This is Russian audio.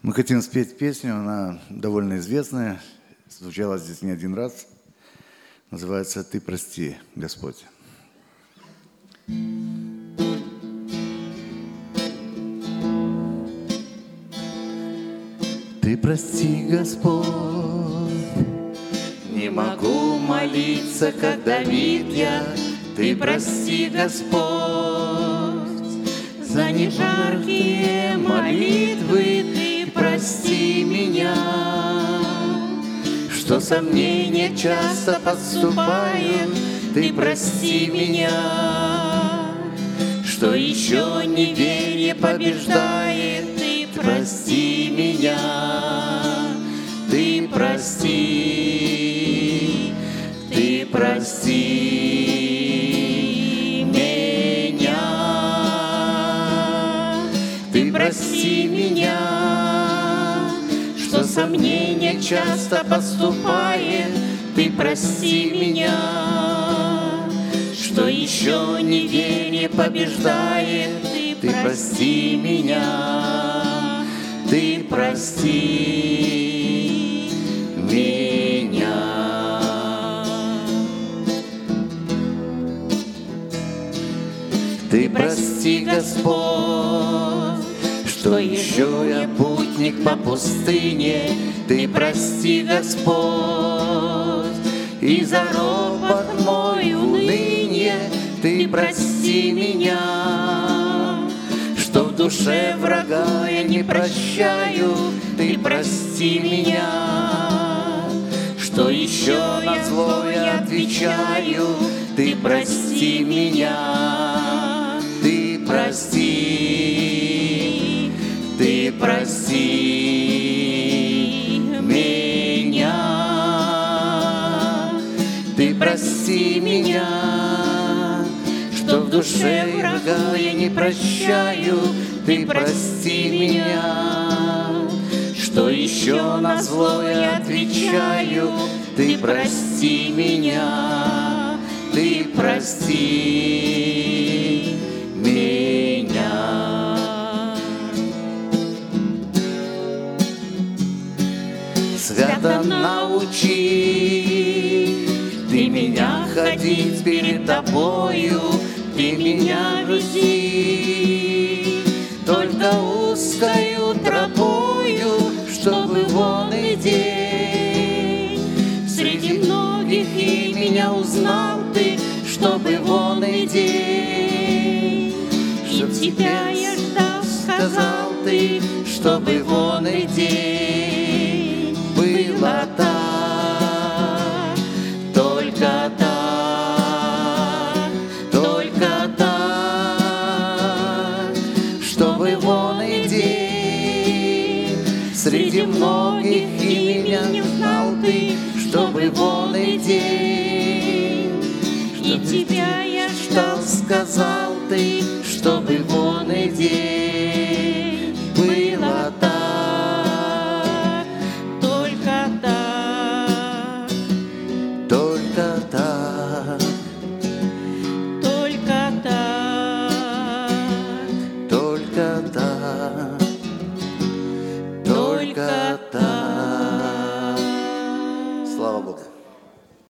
Мы хотим спеть песню, она довольно известная, звучала здесь не один раз. Называется «Ты прости, Господь». Ты прости, Господь, не могу молиться, как Давид я. Ты прости, Господь, за нежаркие молитвы. Ты прости меня, что сомнения часто подступают. Ты прости меня, что еще неверие побеждает. Ты прости меня, ты прости, ты прости меня, ты прости меня, что сомнения часто подступает. Ты прости меня, что еще неверие побеждает. Ты прости меня, ты прости меня. Ты прости, Господь, что еще я путник по пустыне. Ты прости, Господь, и за ропот мой уныние. Ты прости меня, что в душе врага я не прощаю. Ты прости меня, что еще на зло я отвечаю. Ты прости меня, ты прости, ты прости меня, ты прости меня, что в душе врага я не прощаю. Ты прости меня, что еще на зло я отвечаю. Ты прости меня, ты прости меня. Свято научи ты меня ходить перед тобою. Ты меня веди только узкою тропою, чтобы вон и день среди многих и меня узнал ты, чтобы вон и день. И тебя я ждал, сказал ты, чтобы вон и день. Было так, только так, только так, чтобы вон и день среди многих и меня не узнал ты, чтобы вон и день. И тебя я ждал, сказал ты, чтобы вон и день.